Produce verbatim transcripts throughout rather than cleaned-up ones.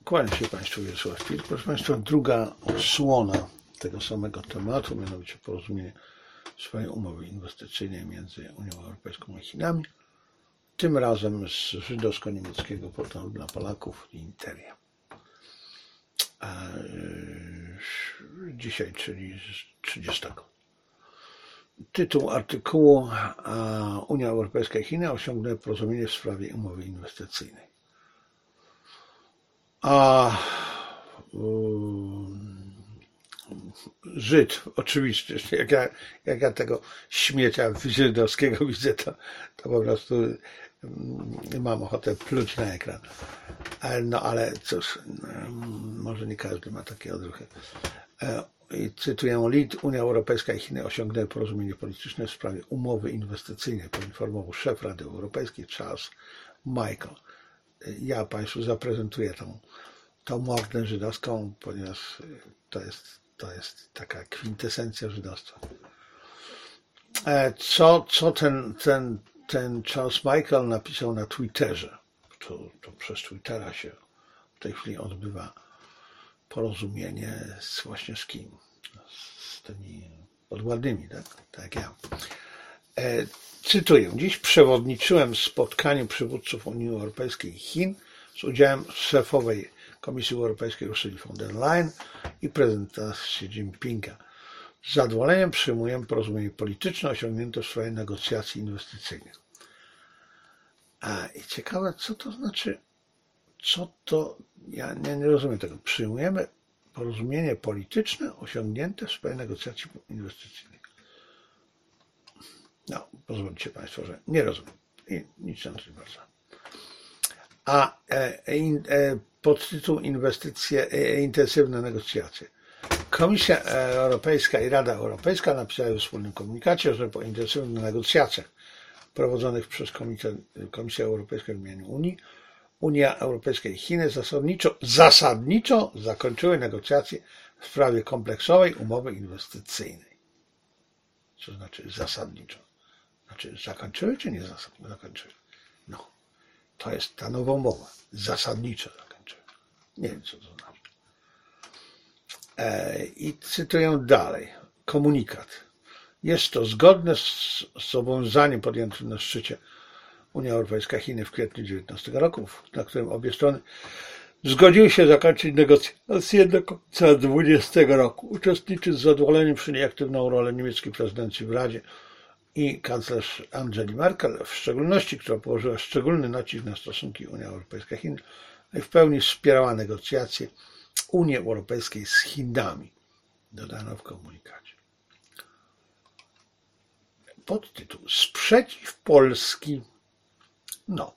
Kłaniam się Państwu, Wiesław Pilk. Proszę Państwa, druga odsłona tego samego tematu, mianowicie porozumienie w sprawie umowy inwestycyjnej między Unią Europejską a Chinami, tym razem z żydowsko-niemieckiego portalu dla Polaków Interia. A dzisiaj, czyli trzydziestego. Tytuł artykułu: Unia Europejska i Chiny osiągnęły porozumienie w sprawie umowy inwestycyjnej. A um, Żyd, oczywiście, jak ja, jak ja tego śmiecia żydowskiego widzę, to, to po prostu mam ochotę pluć na ekran. No ale cóż, może nie każdy ma takie odruchy. I cytuję: Lid, Unia Europejska i Chiny osiągnęły porozumienie polityczne w sprawie umowy inwestycyjnej, poinformował szef Rady Europejskiej Charles Michel. Ja Państwu zaprezentuję tą, tą mordę żydowską, ponieważ to jest, to jest taka kwintesencja żydostwa. Co, co ten, ten, ten Charles Michel napisał na Twitterze? To, to przez Twittera się w tej chwili odbywa porozumienie z właśnie z kim? Z tymi podwładnymi, tak? Tak jak ja. E, cytuję: dziś przewodniczyłem spotkaniu przywódców Unii Europejskiej i Chin z udziałem szefowej Komisji Europejskiej Ursuli von der Leyen i prezydenta Xi Jinpinga. Z zadowoleniem przyjmuję porozumienie polityczne osiągnięte w sprawie negocjacji inwestycyjnych. A i ciekawe, co to znaczy, co to, ja nie, nie rozumiem tego. Przyjmujemy porozumienie polityczne osiągnięte w sprawie negocjacji inwestycyjnych. No, pozwólcie Państwo, że nie rozumiem. I nic na to nie bardzo. A e, e, podtytuł Inwestycje, e, intensywne negocjacje. Komisja Europejska i Rada Europejska napisały w wspólnym komunikacie, że po intensywnych negocjacjach prowadzonych przez Komisję Europejską w imieniu Unii, Unia Europejska i Chiny zasadniczo, zasadniczo zakończyły negocjacje w sprawie kompleksowej umowy inwestycyjnej. Co znaczy zasadniczo? Znaczy zakończyły czy nie zakończyły? No, to jest ta nowa umowa. Zasadniczo zakończyły. Nie wiem, co to znaczy. I cytuję dalej. Komunikat. Jest to zgodne z zobowiązaniem podjętym na szczycie Unia Europejska Chiny w kwietniu dwa tysiące dziewiętnastego roku, na którym obie strony zgodziły się zakończyć negocjacje do końca dwa tysiące dwudziestego roku. Uczestnicy z zadowoleniem przyjęli aktywną rolę niemieckiej prezydencji w Radzie i kanclerz Angeli Merkel, w szczególności, która położyła szczególny nacisk na stosunki Unia Europejska-Chiny i w pełni wspierała negocjacje Unii Europejskiej z Chinami, dodano w komunikacie. Podtytuł: Sprzeciw Polski. No.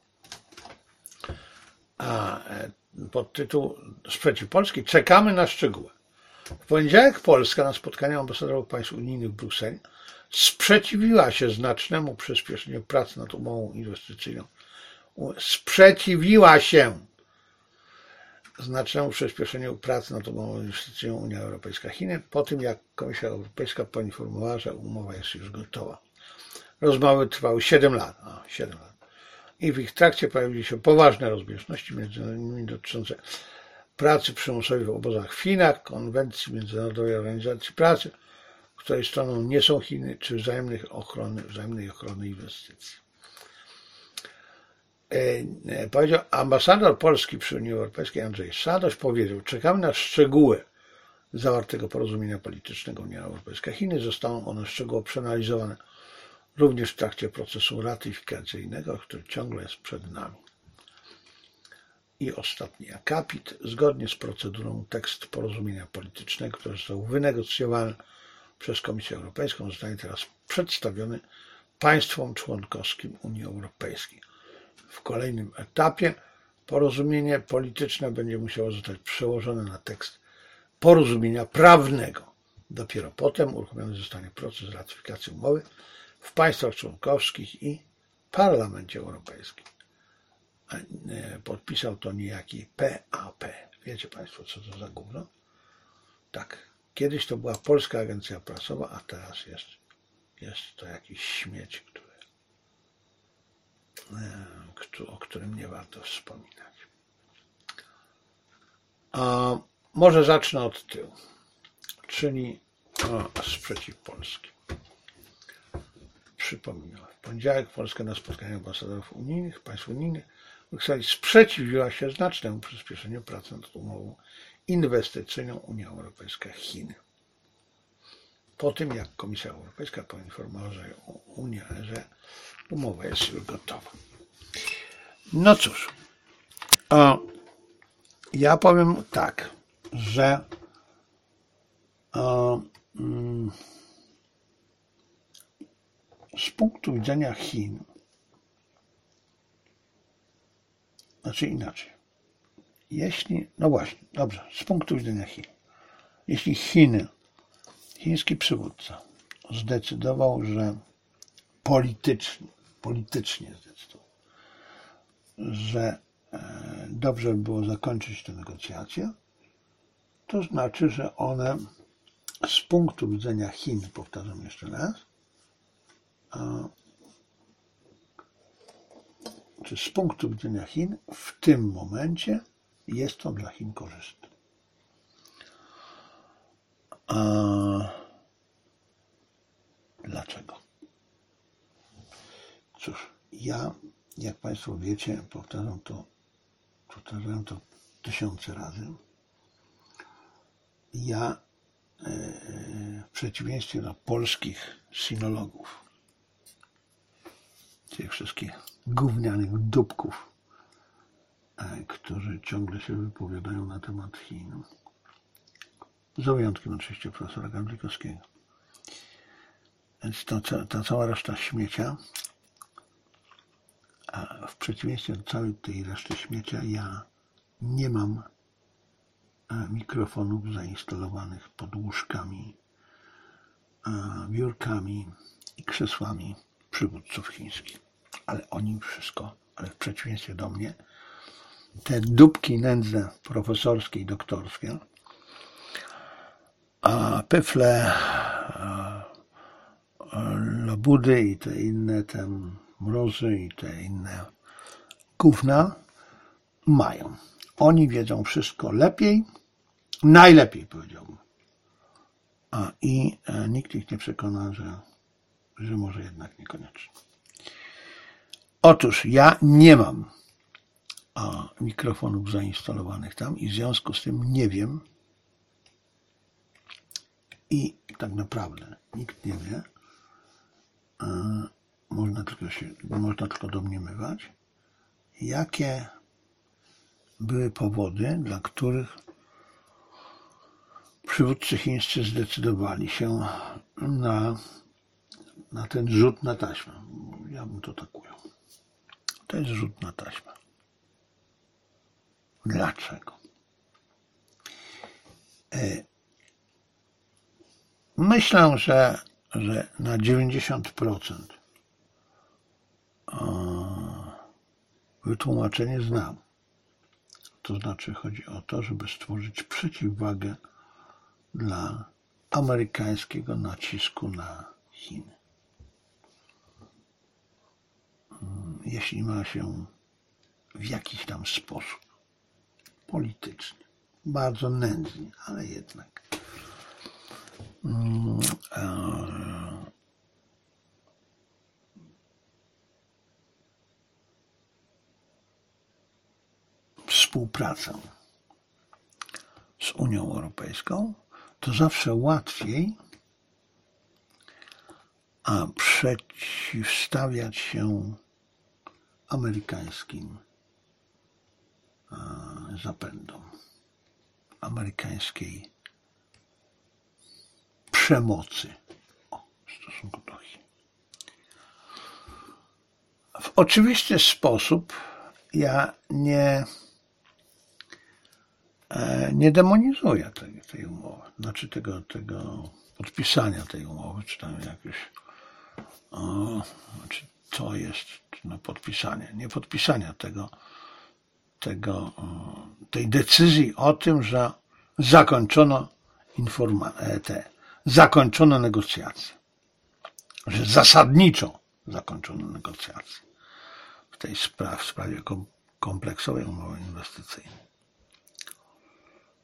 A podtytuł: Sprzeciw Polski. Czekamy na szczegóły. W poniedziałek Polska na spotkaniu ambasadorów państw unijnych w Brukseli sprzeciwiła się znacznemu przyspieszeniu prac nad umową inwestycyjną. Sprzeciwiła się znacznemu przyspieszeniu prac nad umową inwestycyjną Unia Europejska-Chiny po tym, jak Komisja Europejska poinformowała, że umowa jest już gotowa. Rozmowy trwały siedem lat. A, siedem lat. I w ich trakcie pojawiły się poważne rozbieżności między innymi dotyczące pracy przymusowej w obozach w Chinach, konwencji Międzynarodowej Organizacji Pracy, której stroną nie są Chiny, czy wzajemnej ochrony, wzajemnej ochrony inwestycji. Powiedział ambasador Polski przy Unii Europejskiej Andrzej Sadoś, powiedział: czekamy na szczegóły zawartego porozumienia politycznego Unia Europejska-Chiny. Zostaną one szczegółowo przeanalizowane również w trakcie procesu ratyfikacyjnego, który ciągle jest przed nami. I ostatni akapit. Zgodnie z procedurą tekst porozumienia politycznego, który został wynegocjowany przez Komisję Europejską, zostanie teraz przedstawiony państwom członkowskim Unii Europejskiej. W kolejnym etapie porozumienie polityczne będzie musiało zostać przełożone na tekst porozumienia prawnego. Dopiero potem uruchomiony zostanie proces ratyfikacji umowy w państwach członkowskich i Parlamencie Europejskim. Podpisał to niejaki P A P. Wiecie Państwo, co to za gówno? Tak, kiedyś to była Polska Agencja Prasowa, a teraz jest, jest to jakiś śmieć, który o którym nie warto wspominać. A może zacznę od tyłu, czyli o, sprzeciw Polski. Przypominam, w poniedziałek Polska na spotkaniu ambasadorów unijnych, państw unijnych w Brukseli sprzeciwiła się znacznemu przyspieszeniu pracy nad umową inwestycyjną Unia Europejska-Chiny. Po tym, jak Komisja Europejska poinformowała, że Unia, że umowa jest już gotowa. No cóż, o, ja powiem tak, że o, mm, z punktu widzenia Chin, znaczy inaczej, jeśli, no właśnie, dobrze, z punktu widzenia Chin, jeśli Chiny, chiński przywódca zdecydował, że politycznie, politycznie zdecydował, że e, dobrze by było zakończyć te negocjacje, to znaczy, że one z punktu widzenia Chin, powtarzam jeszcze raz, a, czy z punktu widzenia Chin w tym momencie jest to dla Chin korzystne. A dlaczego? Cóż, ja, jak Państwo wiecie, powtarzam to, powtarzam to tysiące razy, ja w przeciwieństwie do polskich sinologów, tych wszystkich gównianych dupków, którzy ciągle się wypowiadają na temat Chin, za wyjątkiem oczywiście profesora Gawlikowskiego. Więc to, ta cała reszta śmiecia, a w przeciwieństwie do całej tej reszty śmiecia, ja nie mam mikrofonów zainstalowanych pod łóżkami, biurkami i krzesłami przywódców chińskich. Ale oni wszystko, ale w przeciwieństwie do mnie, te dupki nędzne profesorskie i doktorskie, a pyfle, labudy i te inne tam mrozy i te inne gówna mają. Oni wiedzą wszystko lepiej, najlepiej powiedziałbym. A i e, nikt ich nie przekona, że, że może jednak niekoniecznie. Otóż ja nie mam a, mikrofonów zainstalowanych tam i w związku z tym nie wiem i tak naprawdę nikt nie wie, e, można tylko się, można tylko domniemywać, jakie były powody, dla których przywódcy chińscy zdecydowali się na, na ten rzut na taśmę. Ja bym to tak ujął. To jest rzut na taśmę. Dlaczego? Myślę, że, że na dziewięćdziesiąt procent wytłumaczenie znam. To znaczy chodzi o to, żeby stworzyć przeciwwagę dla amerykańskiego nacisku na Chiny. Jeśli ma się w jakiś tam sposób polityczny, bardzo nędznie, ale jednak współpracę z Unią Europejską, to zawsze łatwiej a przeciwstawiać się amerykańskim zapędom, amerykańskiej przemocy o, w stosunku do Chin. W oczywisty sposób ja nie nie demonizuję tej, tej umowy, znaczy tego, tego podpisania tej umowy, czy tam jakieś, o, znaczy to jest no, podpisanie, nie podpisania tego, tego, o, tej decyzji o tym, że zakończono informa- te, zakończono negocjacje, że zasadniczo zakończono negocjacje w tej sprawie, w sprawie kompleksowej umowy inwestycyjnej.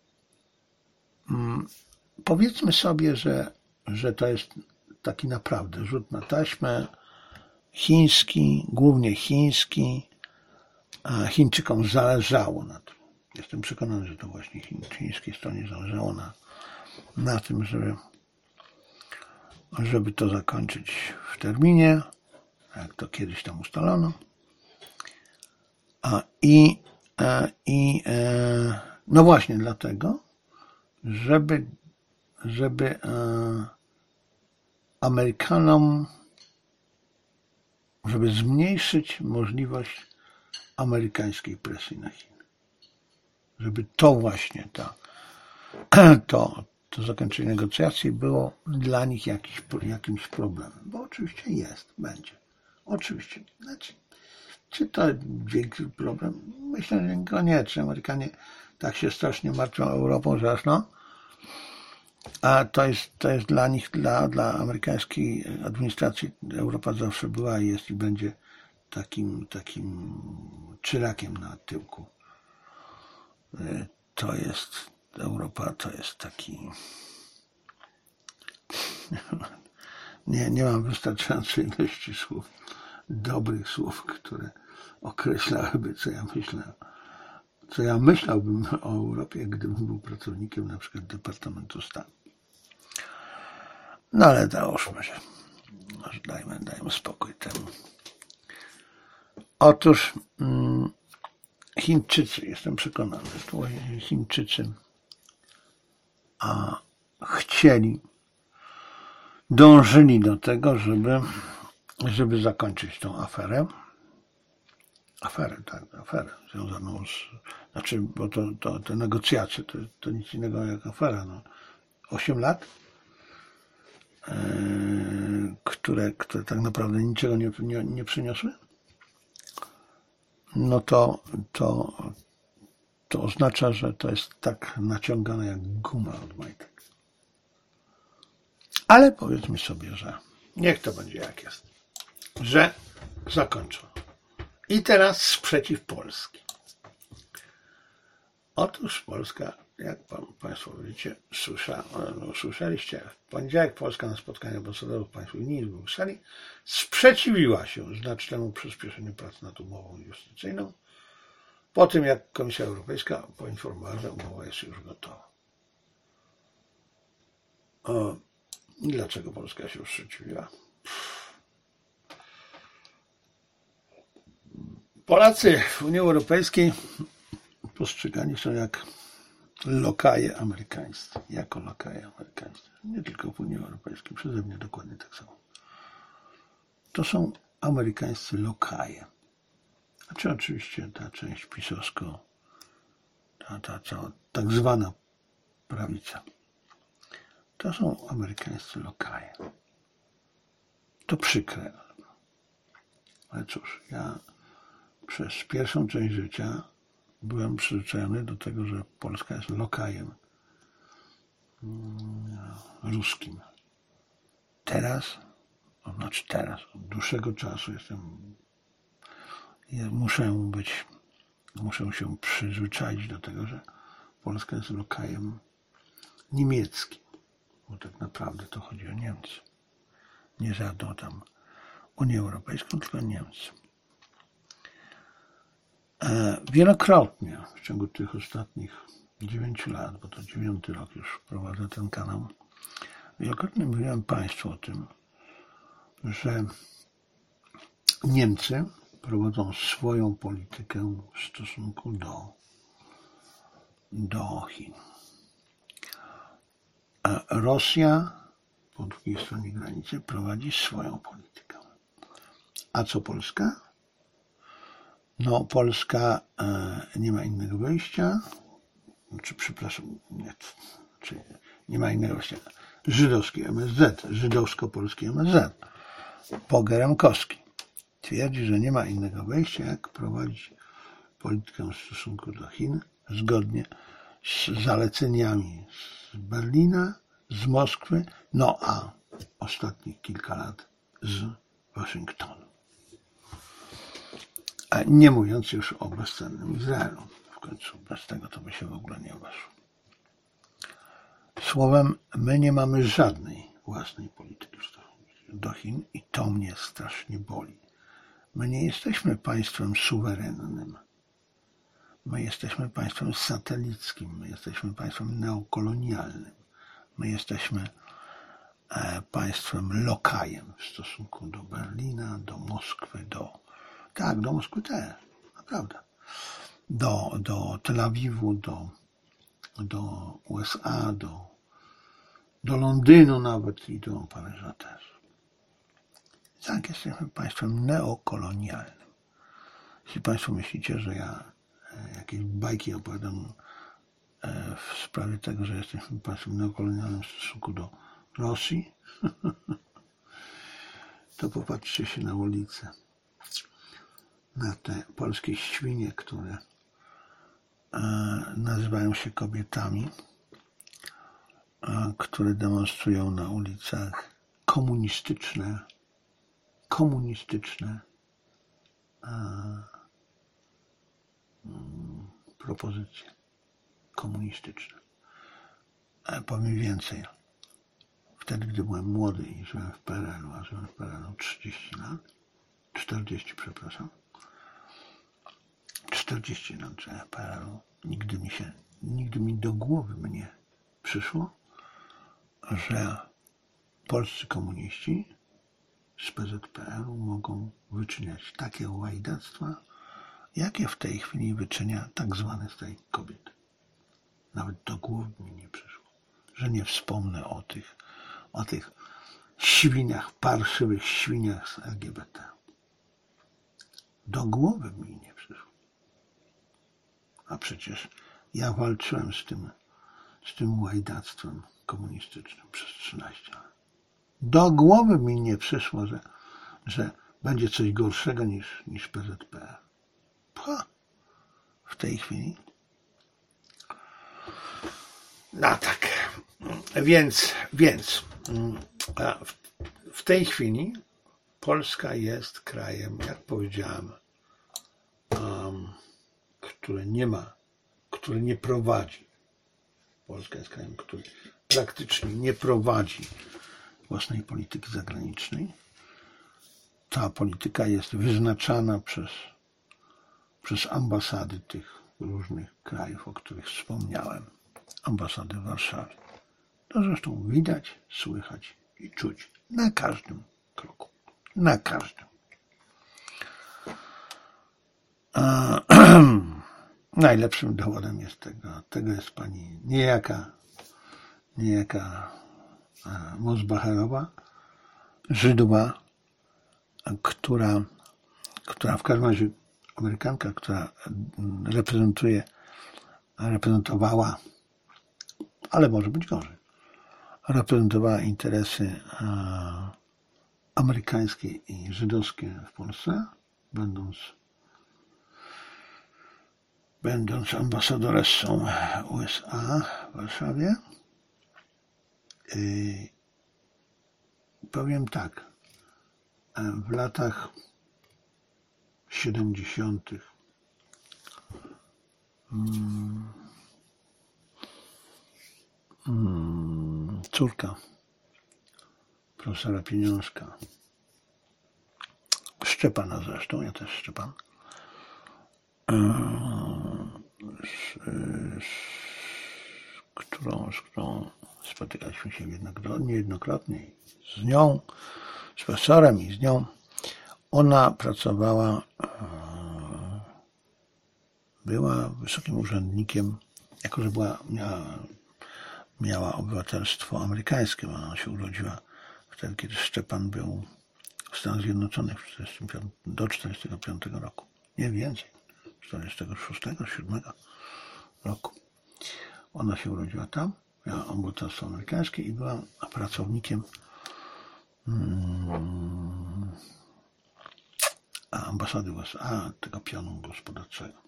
powiedzmy sobie, że, że to jest taki naprawdę rzut na taśmę chiński, głównie chiński, a Chińczykom zależało na tym. Jestem przekonany, że to właśnie chińskiej stronie zależało na, na tym, żeby, żeby to zakończyć w terminie, jak to kiedyś tam ustalono. A i, i no właśnie dlatego, żeby, żeby Amerykanom, żeby zmniejszyć możliwość amerykańskiej presji na Chiny. Żeby to właśnie ta, to, to zakończenie negocjacji było dla nich jakiś, jakimś problemem. Bo oczywiście jest, będzie. Oczywiście. Znaczy, czy to większy problem? Myślę, że niekoniecznie. Amerykanie tak się strasznie martwią Europą, że aż no. A to jest, to jest dla nich, dla, dla amerykańskiej administracji Europa zawsze była i jest i będzie takim, takim czyrakiem na tyłku. To jest, Europa to jest taki, nie, nie mam wystarczającej ilości słów, dobrych słów, które określałyby, co ja myślę, co ja myślałbym o Europie, gdybym był pracownikiem na przykład Departamentu Stanu. No ale załóżmy, że dajmy, dajmy spokój temu. Otóż hmm, Chińczycy, jestem przekonany, że Chińczycy a chcieli, dążyli do tego, żeby, żeby zakończyć tą aferę. Aferę, tak, aferę związaną z, znaczy, bo to, to te negocjacje to, to nic innego jak afera. No. Osiem lat, yy, które, które tak naprawdę niczego nie, nie, nie przyniosły. No to, to, to oznacza, że to jest tak naciągane jak guma od majtek. Ale powiedzmy sobie, że niech to będzie jak jest. Że zakończono. I teraz sprzeciw Polski. Otóż Polska, jak Państwo wiecie, słysza, no, słyszeliście, w poniedziałek Polska na spotkaniu ambasadorów państw unijnych w Brukseli sprzeciwiła się znacznemu przyspieszeniu prac nad umową inwestycyjną, po tym jak Komisja Europejska poinformowała, że umowa jest już gotowa. O, i dlaczego Polska się sprzeciwiła? Polacy w Unii Europejskiej postrzegani są jak lokaje amerykańscy, jako lokaje amerykańscy. Nie tylko w Unii Europejskiej, przeze mnie dokładnie tak samo. To są amerykańscy lokaje. Znaczy oczywiście ta część pisowsko, ta, ta cała tak zwana prawica. To są amerykańscy lokaje. To przykre. Ale cóż, ja przez pierwszą część życia byłem przyzwyczajony do tego, że Polska jest lokajem ruskim. Teraz, to znaczy teraz, od dłuższego czasu jestem, muszę być, muszę się przyzwyczaić do tego, że Polska jest lokajem niemieckim, bo tak naprawdę to chodzi o Niemcy. Nie żadną tam Unię Europejską, tylko Niemcy. Wielokrotnie w ciągu tych ostatnich dziewięciu lat, bo to dziewiąty rok już prowadzę ten kanał, wielokrotnie mówiłem Państwu o tym, że Niemcy prowadzą swoją politykę w stosunku do, do Chin. A Rosja po drugiej stronie granicy prowadzi swoją politykę. A co Polska? No, Polska e, nie ma innego wyjścia, czy przepraszam, nie, czy nie ma innego wyjścia. Żydowski M S Z, żydowsko-polski M S Z, Pogeremkowski twierdzi, że nie ma innego wyjścia, jak prowadzić politykę w stosunku do Chin zgodnie z zaleceniami z Berlina, z Moskwy, no a ostatnich kilka lat z Waszyngtonu. A nie mówiąc już o bezcennym Izraelu. W końcu bez tego to by się w ogóle nie obeszło. Słowem, my nie mamy żadnej własnej polityki w stosunku do Chin i to mnie strasznie boli. My nie jesteśmy państwem suwerennym. My jesteśmy państwem satelickim. My jesteśmy państwem neokolonialnym. My jesteśmy państwem lokajem w stosunku do Berlina, do Moskwy, do... Tak, do Moskwy też, naprawdę. Do, do Tel Awiwu, do, do U S A, do, do Londynu nawet i do Paryża też. Tak, jesteśmy państwem neokolonialnym. Jeśli Państwo myślicie, że ja jakieś bajki opowiadam w sprawie tego, że jesteśmy państwem neokolonialnym w stosunku do Rosji, to popatrzcie się na ulicę, na te polskie świnie, które nazywają się kobietami, które demonstrują na ulicach komunistyczne, komunistyczne propozycje, komunistyczne. Ale powiem więcej. Wtedy, gdy byłem młody i żyłem w P R L u, a żyłem w P R L u trzydzieści lat, czterdzieści, przepraszam, czterdzieści lat żyłem w P R L u, nigdy mi się, nigdy mi do głowy mnie przyszło, że polscy komuniści z P Z P R u mogą wyczyniać takie łajdactwa, jakie w tej chwili wyczynia tak zwany strajk kobiet. Nawet do głowy mi nie przyszło, że nie wspomnę o tych, o tych świniach, parszywych świniach z L G B T. Do głowy mi nie przyszło. A przecież ja walczyłem z tym, z tym łajdactwem komunistycznym przez trzynaście lat. Do głowy mi nie przyszło, że, że będzie coś gorszego niż, niż P Z P R. Pcha. W tej chwili. No tak. Więc, więc w tej chwili Polska jest krajem, jak powiedziałem, um, który nie ma, który nie prowadzi. Polska jest krajem, który praktycznie nie prowadzi własnej polityki zagranicznej. Ta polityka jest wyznaczana przez, przez ambasady tych różnych krajów, o których wspomniałem. Ambasady w Warszawie. To zresztą widać, słychać i czuć na każdym kroku. Na każdym. A, najlepszym dowodem jest tego, tego jest pani niejaka, niejaka Mosbacherowa, Żydówa, która, która w każdym razie Amerykanka, która reprezentuje, reprezentowała, ale może być gorzej, reprezentowała interesy amerykańskie i żydowskie w Polsce, będąc, będąc ambasadoressą U S A w Warszawie. I powiem tak, w latach siedemdziesiątych hmm, hmm, córka profesora Pieniążka, Szczepana zresztą, ja też Szczepan, z, z, którą, z którą spotykaliśmy się niejednokrotnie, z nią, z profesorem i z nią. Ona pracowała, była wysokim urzędnikiem, jako że była, miała, miała obywatelstwo amerykańskie, bo ona się urodziła wtedy, kiedy Szczepan był w Stanach Zjednoczonych do czterdziestego piątego roku. Nie więcej, czterdziestego szóstego, siódmego roku. Ona się urodziła tam, miała obywatelstwo amerykańskie i była pracownikiem hmm, ambasady U S A, tego pionu gospodarczego.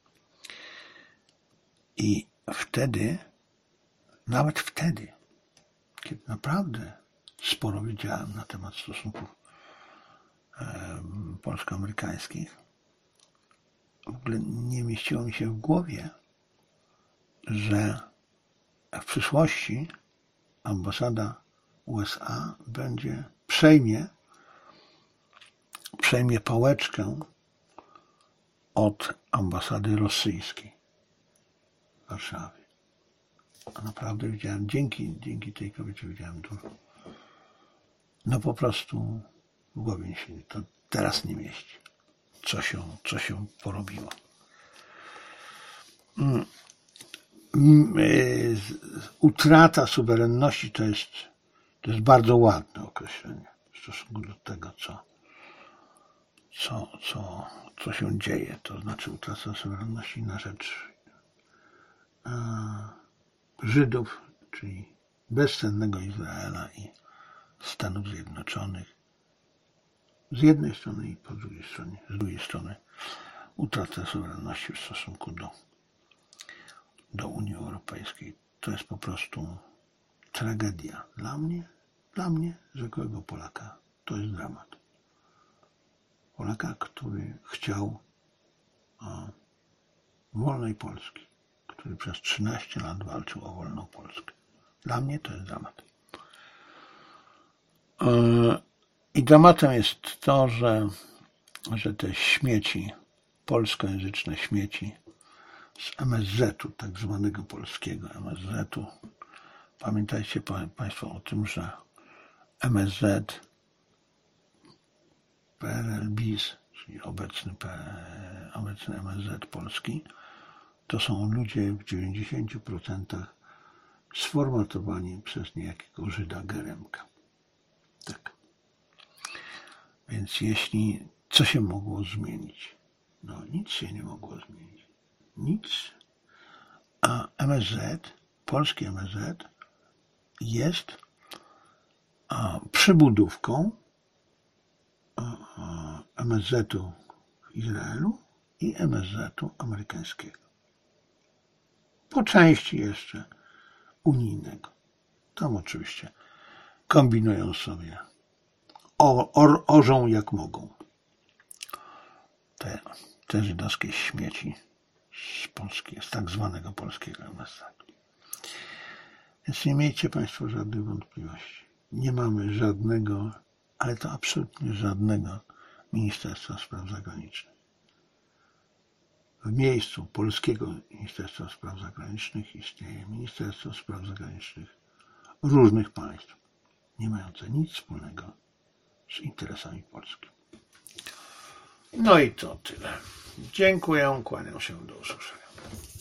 I wtedy, nawet wtedy, kiedy naprawdę sporo wiedziałem na temat stosunków e, polsko-amerykańskich, w ogóle nie mieściło mi się w głowie, że w przyszłości ambasada U S A będzie, przejmie, przejmie pałeczkę od ambasady rosyjskiej w Warszawie. A naprawdę widziałem, dzięki, dzięki tej kobiecie widziałem dużo. No po prostu w głowie mi się to teraz nie mieści, co się, co się porobiło. Utrata suwerenności to jest, to jest bardzo ładne określenie w stosunku do tego, co, co, co, co się dzieje. To znaczy utrata suwerenności na rzecz Żydów, czyli bezcennego Izraela i Stanów Zjednoczonych z jednej strony i po drugiej stronie, z drugiej strony utrata suwerenności w stosunku do, do Unii Europejskiej. To jest po prostu tragedia. Dla mnie, dla mnie, zwykłego Polaka, to jest dramat. Polaka, który chciał o, wolnej Polski, który przez trzynaście lat walczył o wolną Polskę. Dla mnie to jest dramat. I dramatem jest to, że, że te śmieci, polskojęzyczne śmieci z M S Z u, tak zwanego polskiego M S Z u, pamiętajcie Państwo o tym, że M S Z, P R L B I S, czyli obecny, obecny M S Z polski, to są ludzie w dziewięćdziesięciu procentach sformatowani przez niejakiego Żyda Geremka. Tak. Więc jeśli, co się mogło zmienić? No nic się nie mogło zmienić. Nic. A M S Z, polski M S Z jest a, przybudówką M S Z u w Izraelu i M S Z u amerykańskiego. Po części jeszcze unijnego. Tam oczywiście kombinują sobie, o, or, orzą jak mogą. Te, te żydowskie śmieci z Polski, z tak zwanego polskiego M S Z u. Więc nie miejcie Państwo żadnych wątpliwości. Nie mamy żadnego, ale to absolutnie żadnego Ministerstwa Spraw Zagranicznych. W miejscu polskiego Ministerstwa Spraw Zagranicznych istnieje Ministerstwo Spraw Zagranicznych różnych państw, nie mające nic wspólnego z interesami Polski. No i to tyle. Dziękuję, kłaniam się, do usłyszenia.